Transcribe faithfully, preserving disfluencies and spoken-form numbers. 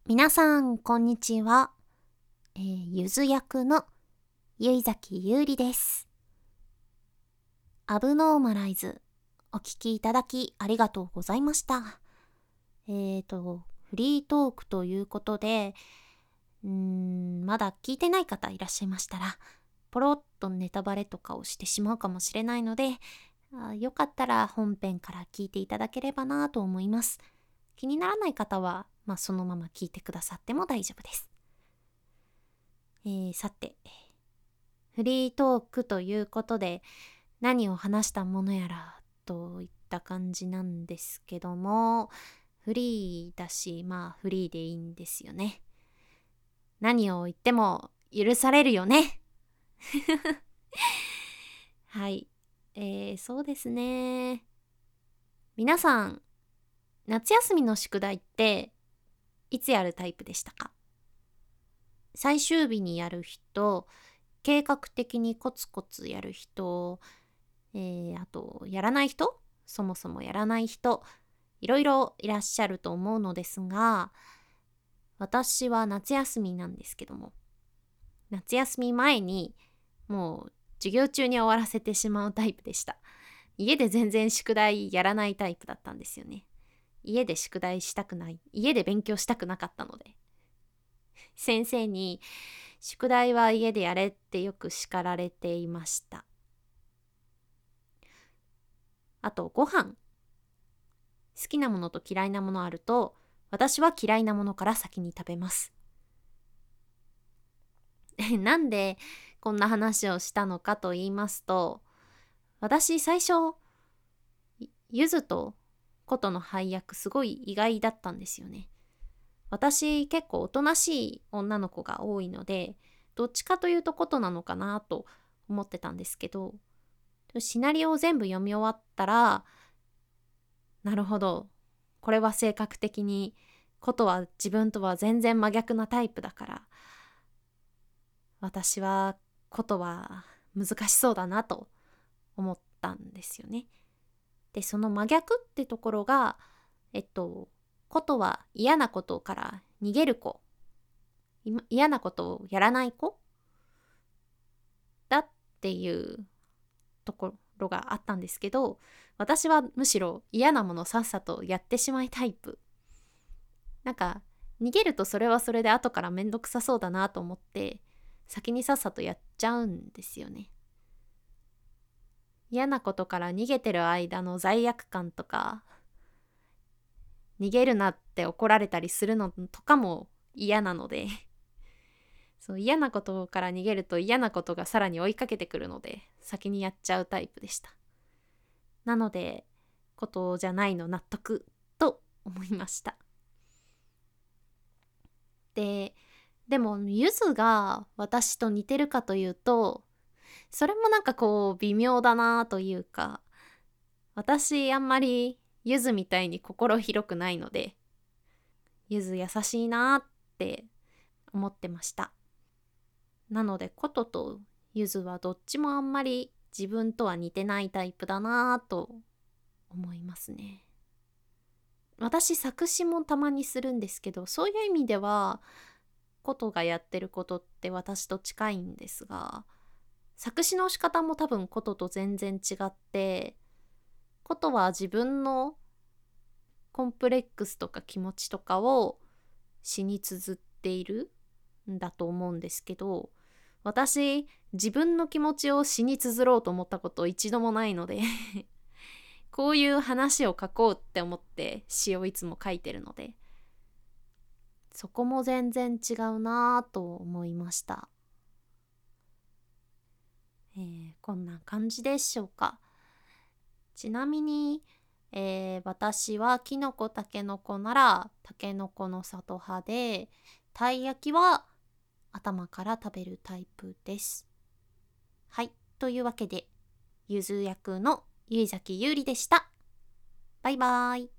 皆さんこんにちは、えー、ゆず役のゆいざきゆうりです。アブノーマライズお聞きいただきありがとうございました。えーとフリートークということでうーんまだ聞いてない方いらっしゃいましたらポロッとネタバレとかをしてしまうかもしれないので、あよかったら本編から聞いていただければなと思います。気にならない方は、まあ、そのまま聞いてくださっても大丈夫です。えー、さてフリートークということで何を話したものやらといった感じなんですけども、フリーだしまあフリーでいいんですよね。何を言っても許されるよねはい、えー、そうですね。皆さん夏休みの宿題っていつやるタイプでしたか？最終日にやる人、計画的にコツコツやる人、えー、あとやらない人、そもそもやらない人、いろいろいらっしゃると思うのですが、私は夏休みなんですけども、夏休み前にもう授業中に終わらせてしまうタイプでした。家で全然宿題やらないタイプだったんですよね。家で宿題したくない、家で勉強したくなかったので、先生に宿題は家でやれってよく叱られていました。あとご飯、好きなものと嫌いなものあると私は嫌いなものから先に食べます。なんでこんな話をしたのかと言いますと、私最初ゆずとことの配役すごい意外だったんですよね。私結構おとなしい女の子が多いので、どっちかというとことなのかなと思ってたんですけど、シナリオを全部読み終わったら、なるほど、これは性格的にことは自分とは全然真逆なタイプだから、私はことは難しそうだなと思ったんですよね。でその真逆ってところがえっとことは嫌なことから逃げる子、嫌なことをやらない子だっていうところがあったんですけど、私はむしろ嫌なものさっさとやってしまいタイプ。なんか逃げるとそれはそれで後からめんどくさそうだなと思って先にさっさとやっちゃうんですよね。嫌なことから逃げてる間の罪悪感とか、逃げるなって怒られたりするのとかも嫌なのでそう嫌なことから逃げると嫌なことがさらに追いかけてくるので先にやっちゃうタイプでした。なのでことじゃないの納得と思いました。ででもゆずが私と似てるかというと、それもなんかこう微妙だなというか、私あんまりゆずみたいに心広くないので、ゆず優しいなって思ってました。なのでこととゆずはどっちもあんまり自分とは似てないタイプだなと思いますね。私作詞もたまにするんですけど、そういう意味ではことがやってることって私と近いんですが、作詞の仕方も多分ことと全然違って、ことは自分のコンプレックスとか気持ちとかを詩に綴っているんだと思うんですけど、私自分の気持ちを詩に綴ろうと思ったこと一度もないのでこういう話を書こうって思って詩をいつも書いてるので、そこも全然違うなぁと思いました。えー、こんな感じでしょうか。ちなみに、えー、私はきのこたけのこならたけのこの里派で、たい焼きは頭から食べるタイプです。はい、というわけでゆず役のゆいざきゆうりでした。バイバーイ。